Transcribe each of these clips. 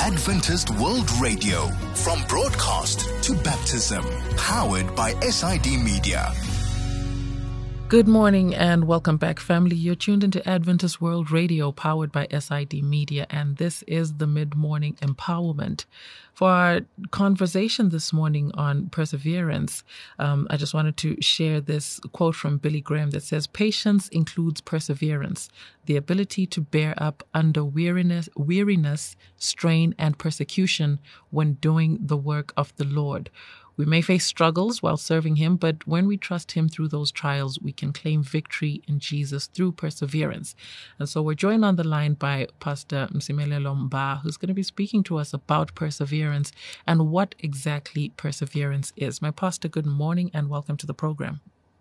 Adventist World Radio, from broadcast to baptism, powered by SID Media. Good morning and welcome back, family. You're tuned into Adventist World Radio, powered by SID Media, and this is the Mid-Morning Empowerment. For our conversation this morning on perseverance, I just wanted to share this quote from Billy Graham that says, "Patience includes perseverance, the ability to bear up under weariness, strain, and persecution when doing the work of the Lord. We may face struggles while serving Him, but when we trust Him through those trials, we can claim victory in Jesus through perseverance." And so we're joined on the line by Pastor Msimelelo Mba, who's going to be speaking to us about perseverance and what exactly perseverance is. My pastor, good morning and welcome to the program.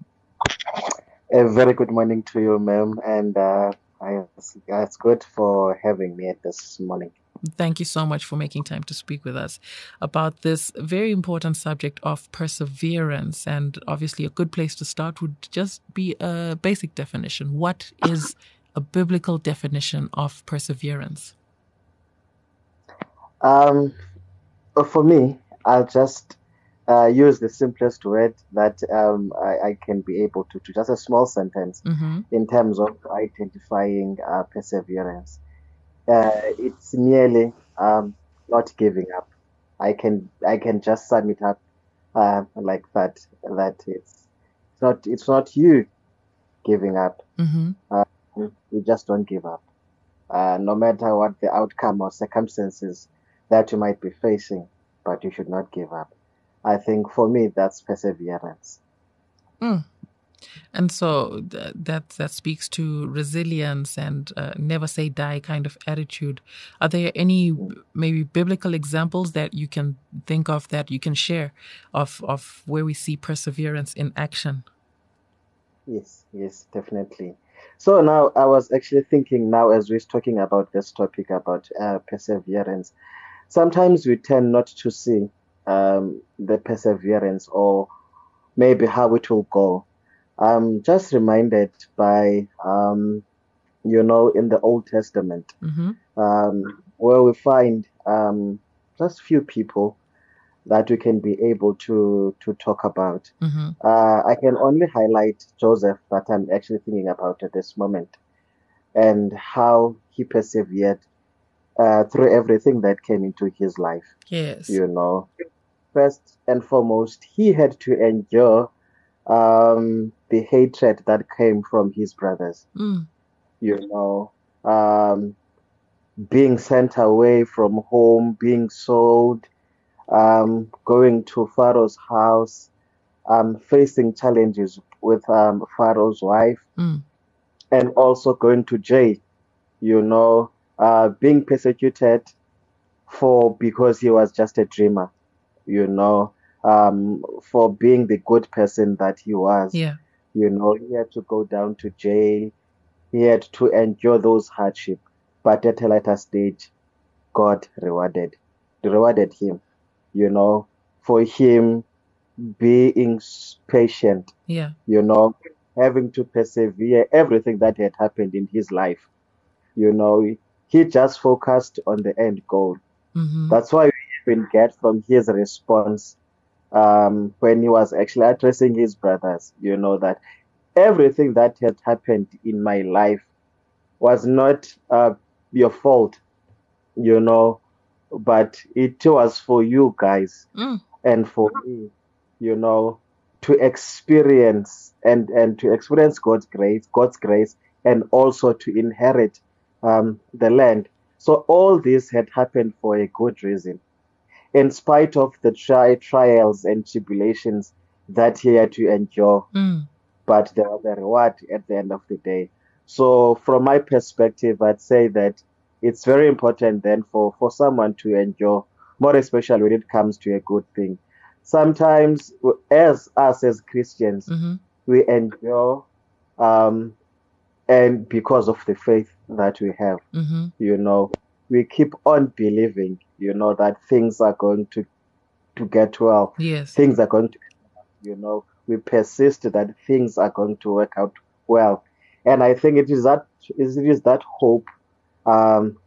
A very good morning to you, ma'am, and it's good for having me this morning. Thank you so much for making time to speak with us about this very important subject of perseverance. And obviously a good place to start would just be a basic definition. What is a biblical definition of perseverance? For me, I'll just use the simplest word that I can be able to just a small sentence in terms of identifying perseverance. It's merely not giving up. I can just sum it up like that. That it's not you giving up. You just don't give up, no matter what the outcome or circumstances that you might be facing. But you should not give up. I think for me that's perseverance. And so that speaks to resilience and never say die kind of attitude. Are there any maybe biblical examples that you can think of that you can share of where we see perseverance in action? Yes, definitely. So now I was actually thinking now as we're talking about this topic about perseverance, sometimes we tend not to see the perseverance or maybe how it will go. I'm just reminded by, in the Old Testament, where we find just few people that we can be able to talk about. I can only highlight Joseph that I'm actually thinking about at this moment and how he persevered through everything that came into his life. Yes. First and foremost, he had to endure the hatred that came from his brothers, being sent away from home, being sold, going to Pharaoh's house, facing challenges with Pharaoh's wife, and also going to jail, being persecuted because he was just a dreamer, for being the good person that he was. Yeah. He had to go down to jail. He had to endure those hardships. But at a later stage, God rewarded him, for him being patient, having to persevere everything that had happened in his life. He just focused on the end goal. That's why we even get from his response when he was actually addressing his brothers, that everything that had happened in my life was not your fault, but it was for you guys and for me, to experience and to experience God's grace, and also to inherit the land. So all this had happened for a good reason. In spite of the trials and tribulations that he had to endure, but there was a reward at the end of the day. So from my perspective, I'd say that it's very important then for someone to endure, more especially when it comes to a good thing. Sometimes as Christians, we endure and because of the faith that we have, we keep on believing, that things are going to get well. Yes. Things are going to, we persist that things are going to work out well. And I think it is that hope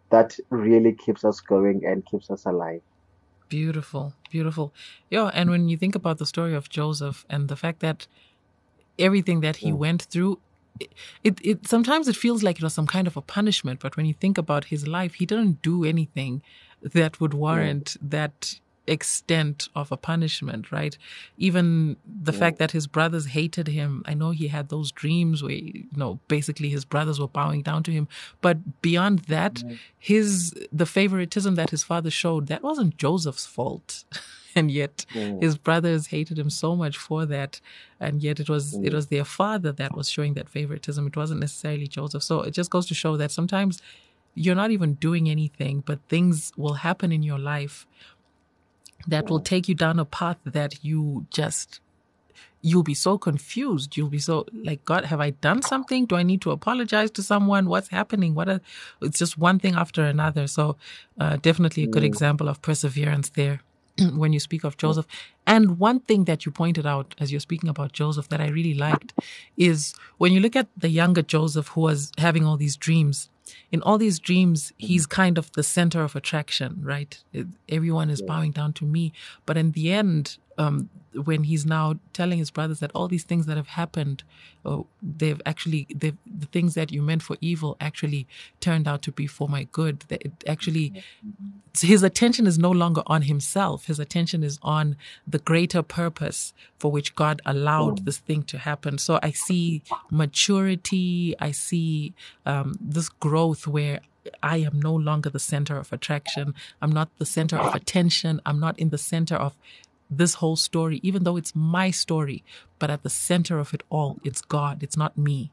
that really keeps us going and keeps us alive. Beautiful, beautiful. Yeah, and when you think about the story of Joseph and the fact that everything that he went through, it sometimes it feels like it was some kind of a punishment. But when you think about his life, he didn't do anything that would warrant that extent of a punishment, right? Even the fact that his brothers hated him. I know he had those dreams where, basically his brothers were bowing down to him. But beyond that, the favoritism that his father showed, that wasn't Joseph's fault. And yet his brothers hated him so much for that. And yet it was their father that was showing that favoritism. It wasn't necessarily Joseph. So it just goes to show that sometimes you're not even doing anything, but things will happen in your life that will take you down a path that you'll be so confused. You'll be so like, God, have I done something? Do I need to apologize to someone? What's happening? It's just one thing after another. So definitely a good example of perseverance there when you speak of Joseph. And one thing that you pointed out as you're speaking about Joseph that I really liked is when you look at the younger Joseph who was having all these dreams. In all these dreams, he's kind of the center of attraction, right? Everyone is bowing down to me. But in the end, when he's now telling his brothers that all these things that have happened, the things that you meant for evil actually turned out to be for my good. That it actually, his attention is no longer on himself. His attention is on the greater purpose for which God allowed this thing to happen. So I see maturity. I see this growth where I am no longer the center of attraction. I'm not the center of attention. I'm not in the center of this whole story, even though it's my story. But at the center of it all, it's God. It's not me.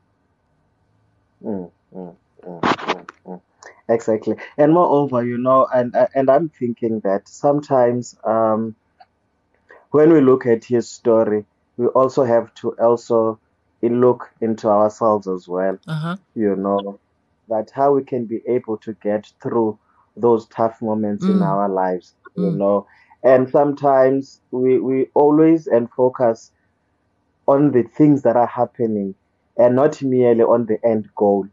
Exactly. And moreover, and I'm thinking that sometimes when we look at his story, we also have to look into ourselves as well. That how we can be able to get through those tough moments in our lives, And sometimes we always focus on the things that are happening and not merely on the end goal,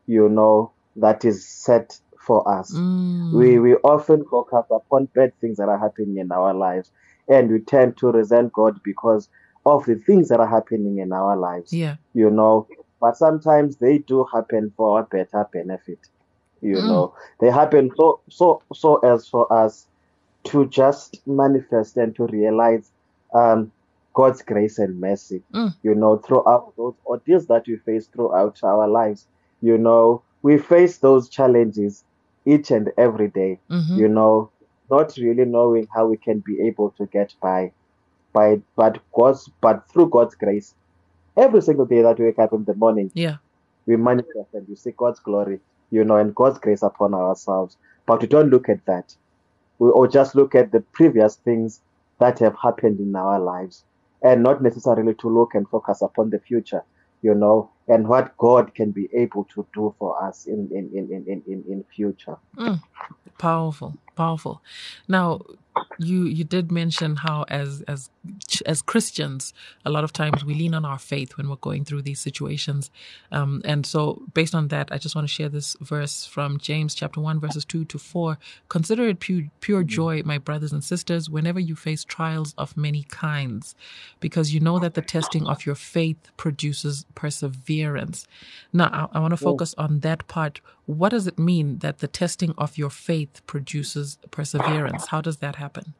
that is set for us. We often focus upon bad things that are happening in our lives, and we tend to resent God because of the things that are happening in our lives. Yeah. But sometimes they do happen for our better benefit. They happen so as for us to just manifest and to realize God's grace and mercy, throughout those ordeals that we face throughout our lives. We face those challenges each and every day, not really knowing how we can be able to get by, but through God's grace, every single day that we wake up in the morning, we manifest and we see God's glory, and God's grace upon ourselves. But we don't look at that. Or just look at the previous things that have happened in our lives, and not necessarily to look and focus upon the future, and what God can be able to do for us in future. Powerful. Now, you did mention how as Christians, a lot of times we lean on our faith when we're going through these situations. And so based on that, I just want to share this verse from James chapter 1, verses 2-4. Consider it pure joy, my brothers and sisters, whenever you face trials of many kinds, because you know that the testing of your faith produces perseverance. Now, I want to focus on that part. What does it mean that the testing of your faith produces perseverance? How does that happen?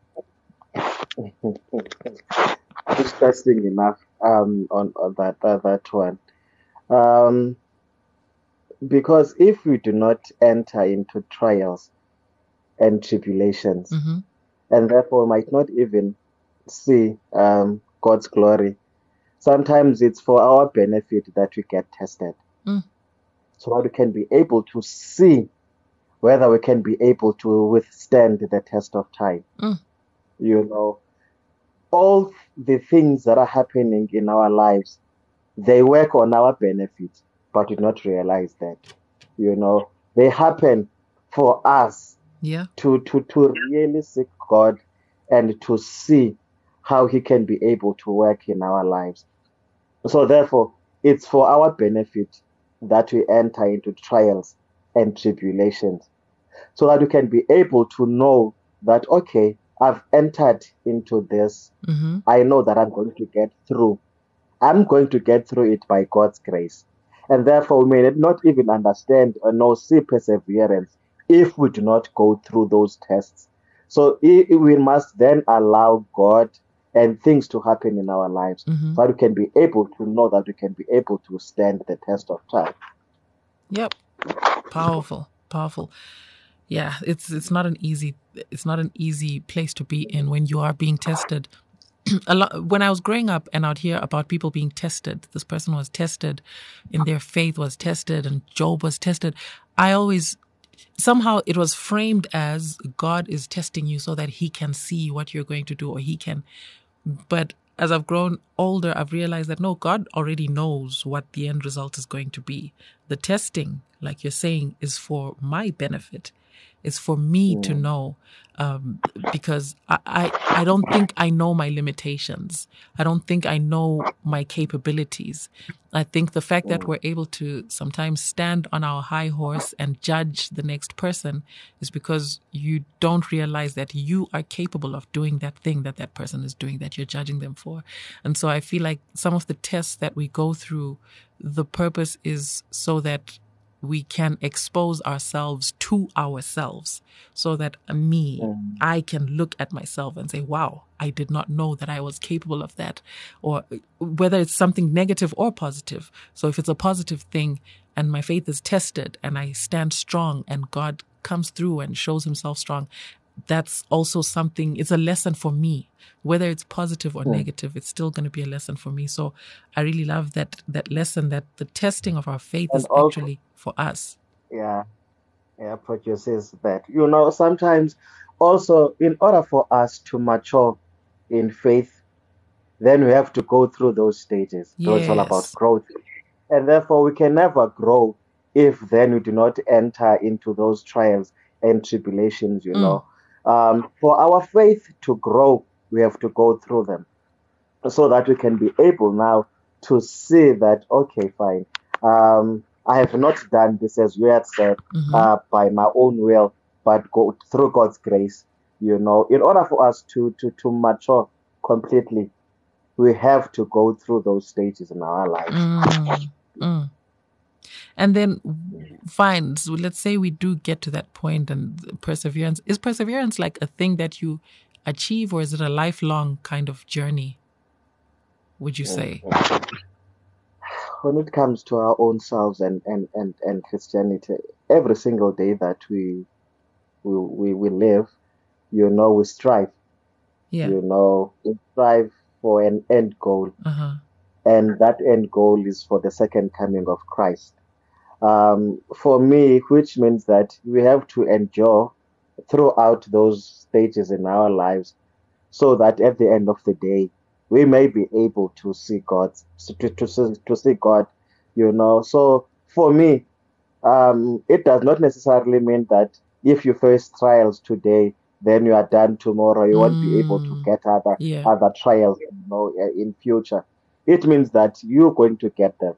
Interesting enough on that one. Because if we do not enter into trials and tribulations, and therefore might not even see God's glory, sometimes it's for our benefit that we get tested. So that we can be able to see whether we can be able to withstand the test of time. All the things that are happening in our lives, they work on our benefit, but we do not realize that. They happen for us to really seek God and to see how He can be able to work in our lives. So therefore, it's for our benefit that we enter into trials and tribulations. so that you can be able to know that, okay, I've entered into this. Mm-hmm. I know that I'm going to get through. I'm going to get through it by God's grace. And therefore, we may not even understand or know, see perseverance if we do not go through those tests. So we must then allow God and things to happen in our lives, Mm-hmm. so that we can be able to know that we can be able to stand the test of time. Yep. Powerful. Yeah, it's not an easy place to be in when you are being tested. When I was growing up and I'd hear about people being tested, this person was tested in their faith, was tested, and Job was tested. I always, somehow it was framed as God is testing you so that he can see what you're going to do, or he can. But as I've grown older, I've realized that no, God already knows what the end result is going to be. The testing, like you're saying, is for my benefit. It's for me to know, because I don't think I know my limitations. I don't think I know my capabilities. I think the fact that we're able to sometimes stand on our high horse and judge the next person is because you don't realize that you are capable of doing that thing that that person is doing, that you're judging them for. And so I feel like some of the tests that we go through, the purpose is so that we can expose ourselves to ourselves, so that I can look at myself and say, wow, I did not know that I was capable of that. Or whether it's something negative or positive. So if it's a positive thing and my faith is tested and I stand strong and God comes through and shows himself strong, that's also something, it's a lesson for me. Whether it's positive or negative, it's still going to be a lesson for me. So I really love that lesson, that the testing of our faith And is also, actually for us. yeah, produces that. Sometimes also, in order for us to mature in faith, then we have to go through those stages. So it's all about Yes. growth. And therefore, we can never grow if then we do not enter into those trials and tribulations, For our faith to grow, we have to go through them, so that we can be able now to see that, okay, fine, I have not done this, as you had said, by my own will, but go through God's grace. In order for us to mature completely, we have to go through those stages in our lives. And then, fine, so let's say we do get to that point, and perseverance. Is perseverance like a thing that you achieve, or is it a lifelong kind of journey, would you say? When it comes to our own selves and Christianity, every single day that we live, we strive. Yeah. We strive for an end goal. And that end goal is for the second coming of Christ. For me, which means that we have to endure throughout those stages in our lives, so that at the end of the day, we may be able to see God, to see God, So for me, it does not necessarily mean that if you face trials today, then you are done tomorrow. You won't be able to get other trials, in future. It means that you're going to get them,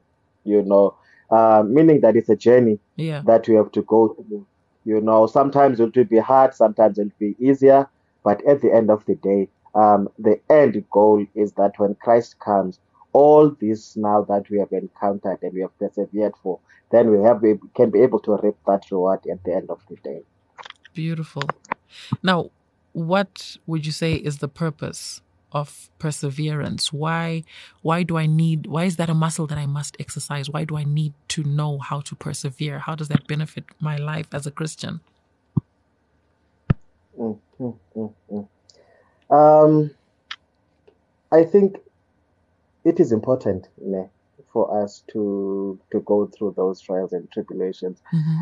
meaning that it's a journey that you have to go through. Sometimes it will be hard, sometimes it will be easier, but at the end of the day, the end goal is that when Christ comes, all this now that we have encountered and we have persevered for, then we can be able to reap that reward at the end of the day. Beautiful. Now, what would you say is the purpose of perseverance? Why is that a muscle that I must exercise? Why do I need to know how to persevere? How does that benefit my life as a Christian? I think it is important, for us to go through those trials and tribulations.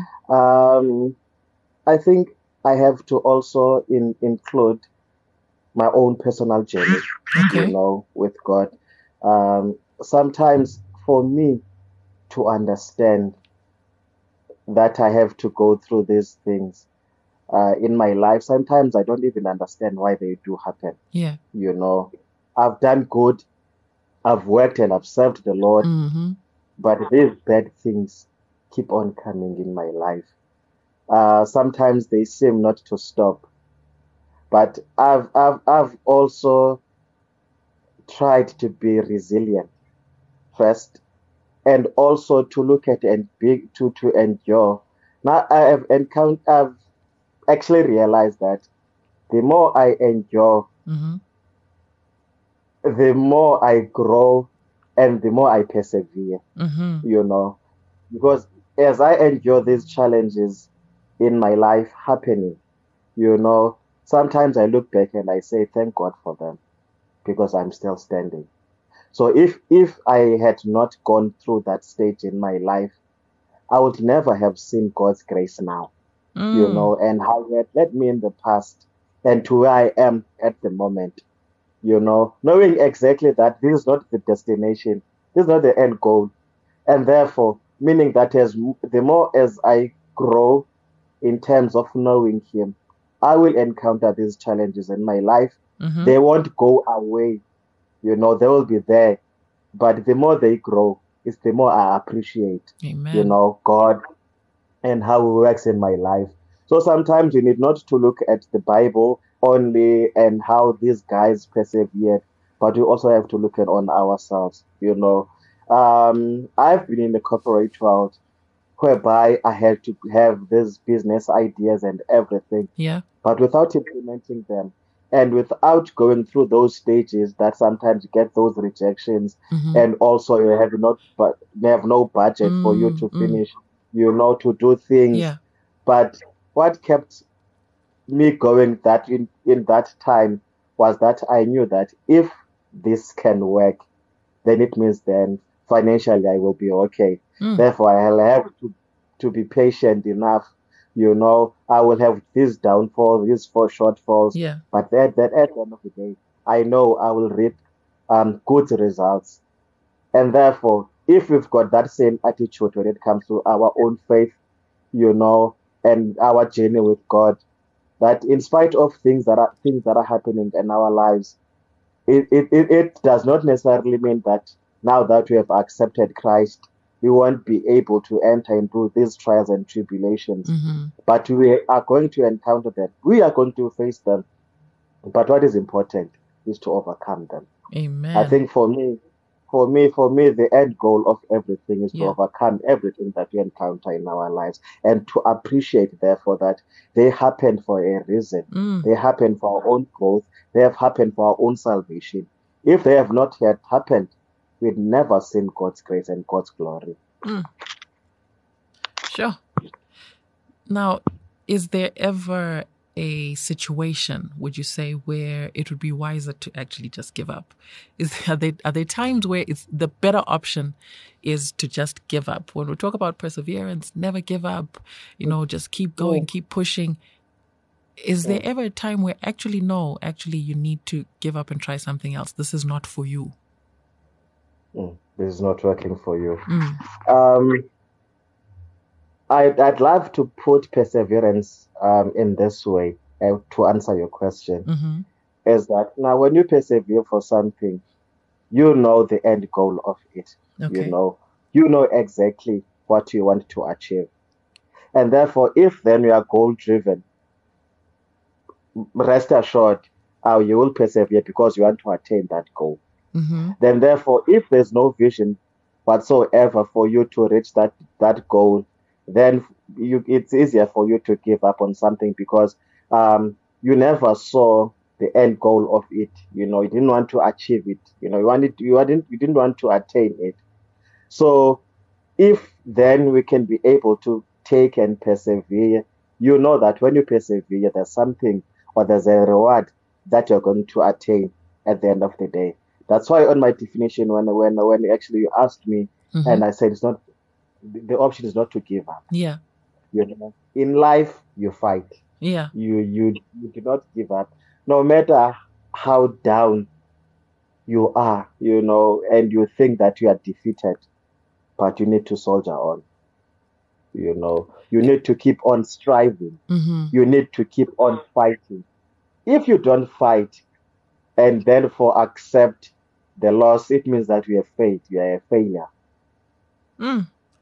I think I have to also include my own personal journey, with God. Sometimes for me to understand that I have to go through these things in my life, sometimes I don't even understand why they do happen. Yeah. I've done good, I've worked and I've served the Lord, but these bad things keep on coming in my life. Sometimes they seem not to stop. But I've also tried to be resilient first, and also to look at and be to endure. Now I've actually realized that the more I endure, Mm-hmm. the more I grow, and the more I persevere. Mm-hmm. You know, because as I endure these challenges in my life happening, you know, sometimes I look back and I say, thank God for them because I'm still standing. So if I had not gone through that stage in my life, I would never have seen God's grace now, you Mm. know, and how He had led me in the past and to where I am at the moment, you know, knowing exactly that this is not the destination, this is not the end goal. And therefore, meaning that the more as I grow in terms of knowing Him, I will encounter these challenges in my life. Mm-hmm. They won't go away, you know, they will be there. But the more they grow, it's the more I appreciate, you Amen. know, God and how He works in my life. So sometimes you need not to look at the Bible only and how these guys persevered, but you also have to look at on ourselves, you know. I've been in the corporate world whereby I had to have these business ideas and everything, Yeah. but without implementing them and without going through those stages that sometimes you get those rejections, Mm-hmm. and also you have not but you have no budget for you Mm. to Mm. finish, you know, to do things. Yeah. But what kept me going that in that time was that I knew that if this can work, then it means then financially I will be okay. Mm. Therefore, I'll have to be patient enough. You know, I will have this downfall, these four shortfalls, Yeah. but that at the end of the day, I know I will reap good results. And therefore, if we've got that same attitude when it comes to our own faith, you know, and our journey with God, that in spite of things that are happening in our lives, it does not necessarily mean that now that we have accepted Christ, we won't be able to enter into these trials and tribulations. Mm-hmm. But we are going to encounter them. We are going to face them. But what is important is to overcome them. I Amen. think for me, the end goal of everything is to Yeah. overcome everything that we encounter in our lives and to appreciate, therefore, that they happen for a reason. Mm. They happen for our own growth. They have happened for our own salvation. If they have not yet happened, we'd never seen God's grace and God's glory. Mm. Sure. Now, is there ever a situation, would you say, where it would be wiser to actually just give up? Are there times where it's the better option is to just give up? When we talk about perseverance, never give up, just keep going, Mm, keep pushing. Is there mm, ever a time where actually no, actually you need to give up and try something else? This is not for you. This is not working for you. Mm. Um, I'd love to put perseverance in this way to answer your question. Mm-hmm. Is that now when you persevere for something, you know the end goal of it. Okay. You know exactly what you want to achieve. And therefore, if then you are goal driven, rest assured, you will persevere because you want to attain that goal. Mm-hmm. Then therefore, if there's no vision whatsoever for you to reach that goal, then it's easier for you to give up on something because you never saw the end goal of it. You know, you didn't want to achieve it. You know, you didn't want to attain it. So if then we can be able to take and persevere, you know that when you persevere, there's something or there's a reward that you're going to attain at the end of the day. That's why on my definition, when actually you asked me, Mm-hmm. and I said it's not the option is not to give up. Yeah. You know, in life you fight. Yeah. You do not give up, no matter how down you are. You know, and you think that you are defeated, but you need to soldier on. You know, you need to keep on striving. Mm-hmm. You need to keep on fighting. If you don't fight and therefore accept the loss, it means that you have failed. You are a failure. Mm.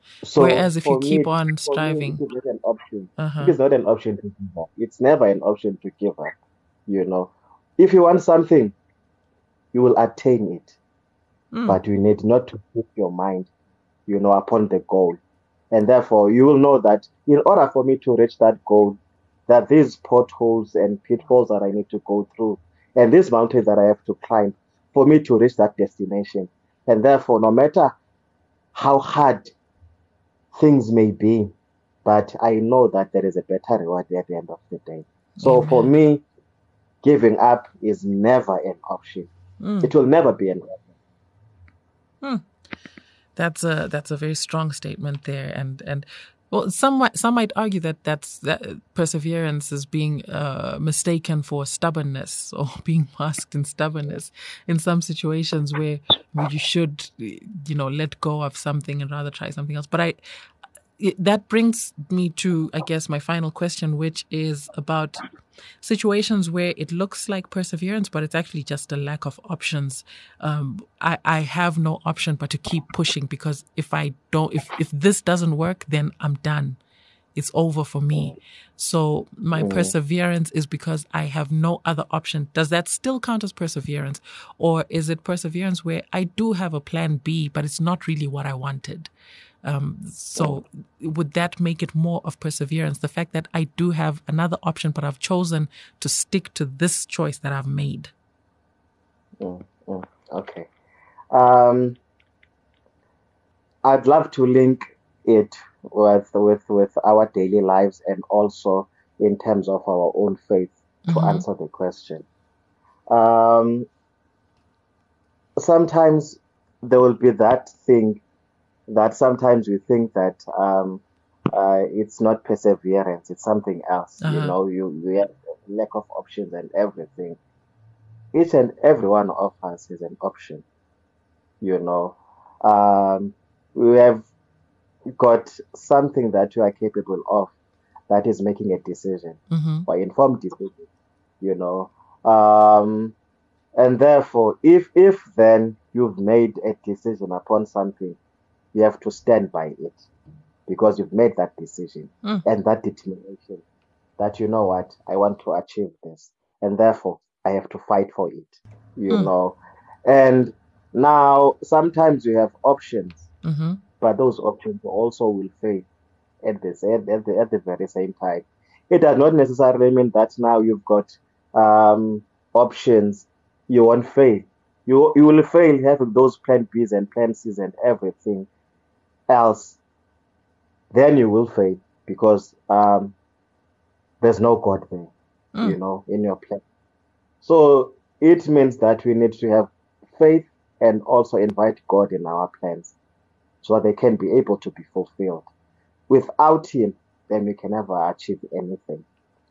So Whereas if you for me, keep on for me, it striving, is not an option. It uh-huh. is not an option to give up. It's never an option to give up. You know, if you want something, you will attain it, Mm, but you need not to put your mind, upon the goal. And therefore, you will know that in order for me to reach that goal, that these potholes and pitfalls that I need to go through, and these mountains that I have to climb for me to reach that destination. And therefore, no matter how hard things may be, but I know that there is a better reward at the end of the day. So for amen. me, giving up is never an option. Mm, It will never be an option. mm. That's a very strong statement there, and well, some might argue that perseverance is being mistaken for stubbornness or being masked in stubbornness in some situations where you should let go of something and rather try something else. But that brings me to, I guess, my final question, which is about situations where it looks like perseverance, but it's actually just a lack of options. I have no option but to keep pushing, because if this doesn't work, then I'm done. It's over for me. So my Mm. perseverance is because I have no other option. Does that still count as perseverance? Or is it perseverance where I do have a plan B, but it's not really what I wanted? So would that make it more of perseverance? The fact that I do have another option, but I've chosen to stick to this choice that I've made. Okay. Um, I'd love to link it with our daily lives and also in terms of our own faith to Mm-hmm. answer the question. Um, Sometimes there will be that thing that sometimes we think that it's not perseverance, it's something else. Uh-huh. You have lack of options and everything. Each and every one of us is an option. You know, um, we have got something that you are capable of, that is making a decision Mm-hmm. or informed decision. You know, um, and therefore, if then you've made a decision upon something, you have to stand by it because you've made that decision Mm. and that determination that, you know what, I want to achieve this, and therefore I have to fight for it. You Mm. know, and now sometimes you have options, Mm-hmm. but those options also will fail at the very same time. It does not necessarily mean that now you've got options, you won't fail. You will fail having those plan Bs and plan Cs and everything else. Then you will fail because there's no God there, Mm. in your plan. So it means that we need to have faith and also invite God in our plans so that they can be able to be fulfilled. Without Him, then we can never achieve anything.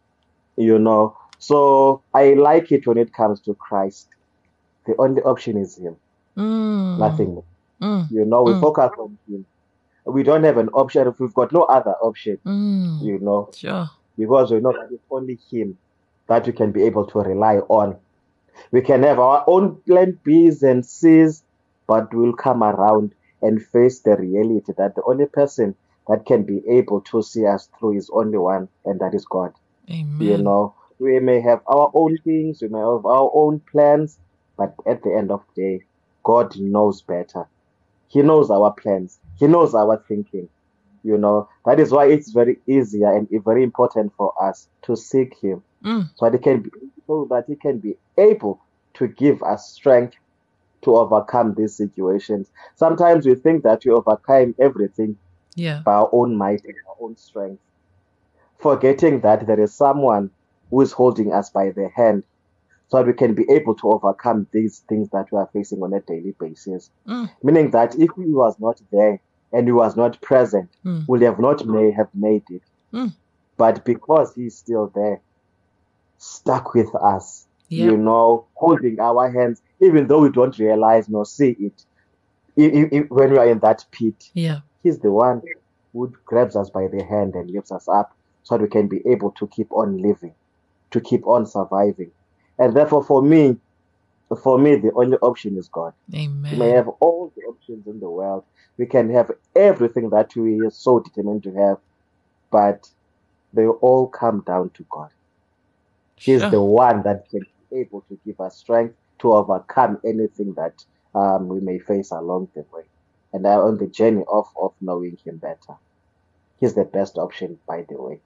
So I like it when it comes to Christ. The only option is Him, Mm. nothing more. Mm. We Mm. focus on Him. We don't have an option if we've got no other option, Mm. you know, Sure. because we know that it's only Him that we can be able to rely on. We can have our own plan Bs and Cs, but we'll come around and face the reality that the only person that can be able to see us through is only one, and that is God. Amen. We may have our own things, we may have our own plans, but at the end of the day, God knows better. He knows our plans, He knows our thinking. That is why it's very easier and very important for us to seek Him Mm. so that He can be able to give us strength to overcome these situations. Sometimes we think that we overcome everything Yeah. by our own might and our own strength, forgetting that there is someone who is holding us by the hand so that we can be able to overcome these things that we are facing on a daily basis. Mm. Meaning that if He was not there and He was not present, Mm. we have not have made it. Mm. But because He's still there, stuck with us, Yep. holding our hands, even though we don't realize nor see it, when we are in that pit, Yeah. He's the one who grabs us by the hand and lifts us up so that we can be able to keep on living, to keep on surviving. And therefore, for me, For me, the only option is God. Amen. We may have all the options in the world. We can have everything that we are so determined to have, but they all come down to God. He's the one that can be able to give us strength to overcome anything that we may face along the way. And on the journey of knowing Him better. He's the best option, by the way.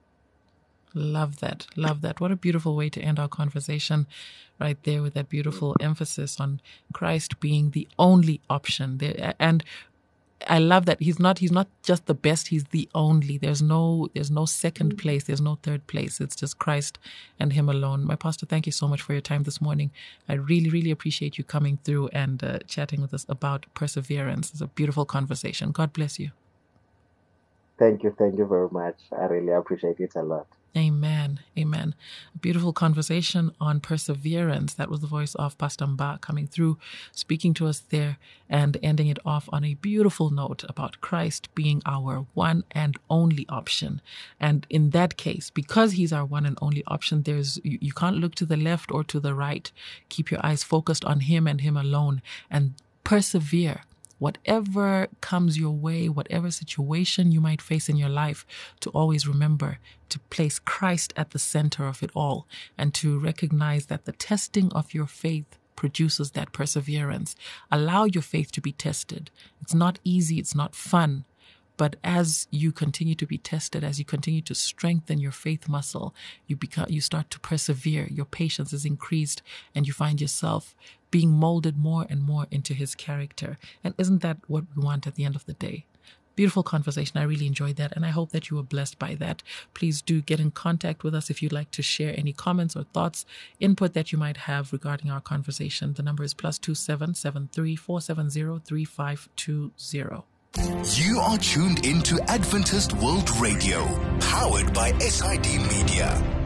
Love that. Love that. What a beautiful way to end our conversation right there, with that beautiful emphasis on Christ being the only option there. And I love that he's not just the best, he's the only. There's no second place, there's no third place. It's just Christ and Him alone. My pastor, thank you so much for your time this morning. I really, really appreciate you coming through and chatting with us about perseverance. It's a beautiful conversation. God bless you. Thank you very much. I really appreciate it a lot. Amen. Amen. A beautiful conversation on perseverance. That was the voice of Pastor Mba coming through, speaking to us there and ending it off on a beautiful note about Christ being our one and only option. And in that case, because He's our one and only option, you can't look to the left or to the right. Keep your eyes focused on Him and Him alone, and persevere. Whatever comes your way, whatever situation you might face in your life, to always remember to place Christ at the center of it all, and to recognize that the testing of your faith produces that perseverance. Allow your faith to be tested. It's not easy, it's not fun. But as you continue to be tested, as you continue to strengthen your faith muscle, you start to persevere. Your patience is increased, and you find yourself being molded more and more into His character. And isn't that what we want at the end of the day? Beautiful conversation. I really enjoyed that, and I hope that you were blessed by that. Please do get in contact with us if you'd like to share any comments or thoughts, input that you might have regarding our conversation. The number is +27 73 470 3520. You are tuned into Adventist World Radio, powered by SID Media.